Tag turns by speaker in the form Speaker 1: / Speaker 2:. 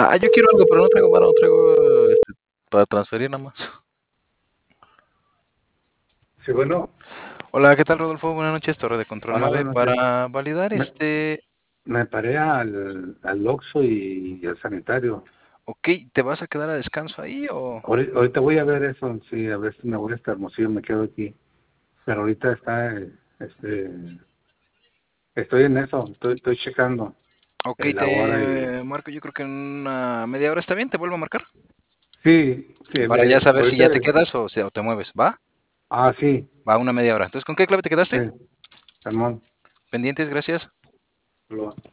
Speaker 1: Yo quiero algo, pero no traigo varo, no traigo para transferir nada más.
Speaker 2: Sí, bueno,
Speaker 1: Hola, ¿qué tal, Rodolfo? Buenas noches, Torre de Control
Speaker 2: hola,
Speaker 1: Mave.
Speaker 2: buenas noches.
Speaker 1: Para validar
Speaker 2: Me, me paré al Oxxo y al sanitario.
Speaker 1: ok, ¿te vas a quedar a descanso ahí o...?
Speaker 2: Ahorita voy a ver eso, sí, a ver si me voy a estar Hermosillo, me quedo aquí. Pero ahorita este, estoy en eso, estoy checando
Speaker 1: Ok,
Speaker 2: la hora y...
Speaker 1: te marco, yo creo que en una media hora está bien, te vuelvo a marcar.
Speaker 2: Sí, sí,
Speaker 1: Para ya saber si
Speaker 2: ahorita...
Speaker 1: ya te quedas o te mueves, ¿va?
Speaker 2: Sí,
Speaker 1: Va, una media hora. Entonces, ¿con qué clave te
Speaker 2: sí,
Speaker 1: quedaste?
Speaker 2: Ramón.
Speaker 1: Pendientes, gracias.
Speaker 2: Lo-